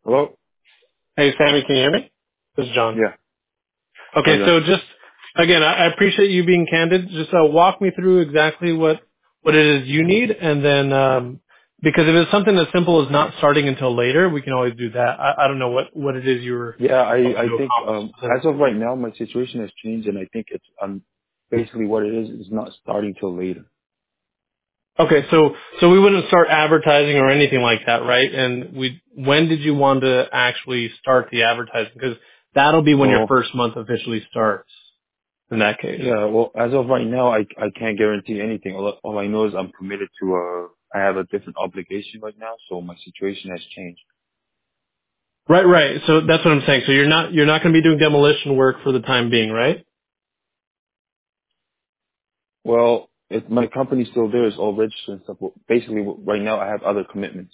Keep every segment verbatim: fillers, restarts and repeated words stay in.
Hello? Hey, Sammy, can you hear me? This is John. Yeah. Hi, Okay, John. so just, again, I I appreciate you being candid. Just uh, walk me through exactly what, what it is you need, and then, um, because if it's something as simple as not starting until later, we can always do that. I, I don't know what, what it is you were Yeah, I, hoping I to think accomplish um, as of specifically. right now, my situation has changed, and I think it's um, basically what it is is not starting till later. Okay, so, so we wouldn't start advertising or anything like that, right? And we, when did you want to actually start the advertising? Because that'll be when your Well, first month officially starts in that case. yeah, well, as of right now, I I can't guarantee anything. All, all I know is I'm committed to uh, I have a different obligation right now, so my situation has changed. Right, right. So that's what I'm saying. So you're not you're not going to be doing demolition work for the time being, right? Well, if my company's still there, it's all registered and stuff. But basically, right now, I have other commitments.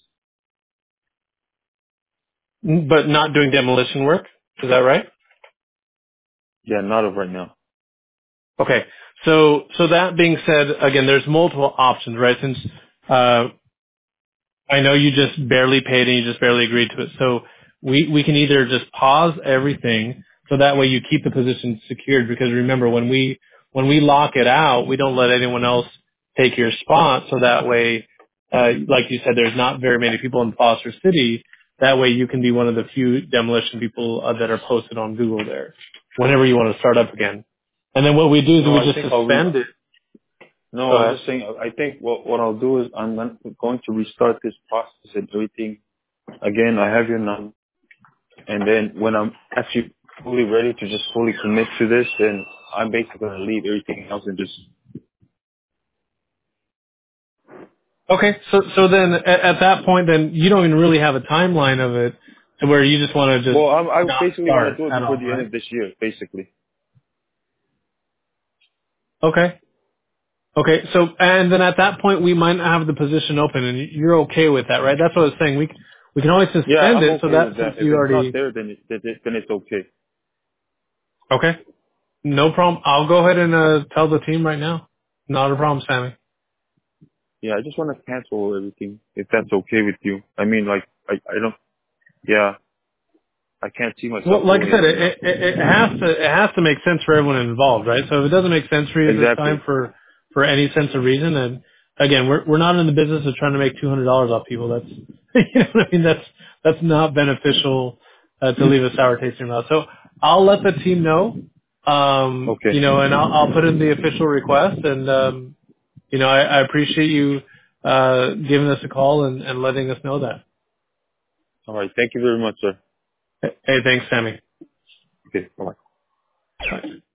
Mm, But not doing demolition work. Is that right? Yeah, not of right now. Okay. So so that being said, again, there's multiple options, right? Since uh, I know you just barely paid and you just barely agreed to it. So we, we can either just pause everything so that way you keep the position secured, because remember, when we, when we lock it out, we don't let anyone else take your spot. So that way, uh, like you said, there's not very many people in Foster City. That way you can be one of the few demolition people uh, that are posted on Google there whenever you want to start up again. And then what we do is No, we I just think I'll re suspend it. No, Go I'm ahead. just saying, I think what, what I'll do is I'm gon- going to restart this process and everything. Again, I have your number. And then when I'm actually fully ready to just fully commit to this, then I'm basically going to leave everything else and just, Okay, so so then at, at that point, then you don't even really have a timeline of it to where you just want to just well, I'm, I not basically want to start do it at before all, the end right? of this year, basically. Okay, okay. So and then at that point, we might not have the position open, and you're okay with that, right? That's what I was saying. We we can always Yeah, suspend I'm it so okay that with since that. If you it's not already there, then it, then it- then it's okay. okay, no problem. I'll go ahead and uh, tell the team right now. Not a problem, Sammy. Yeah, I just want to cancel everything if that's okay with you. I mean, like, I, I don't, yeah, I can't see myself Well, like I doing said, it, it, you know. it, it has to it has to make sense for everyone involved, right? So if it doesn't make sense for you this Exactly. time for for any sense of reason, and again, we're we're not in the business of trying to make two hundred dollars off people. That's you know what I mean. That's that's not beneficial uh, to leave a sour taste in your mouth. So I'll let the team know, um, Okay. you know, and I'll I'll put in the official request, and um, you know, I, I appreciate you uh, giving us a call and, and letting us know that. All right. Thank you very much, sir. Hey, thanks, Sammy. Okay. Bye. Bye.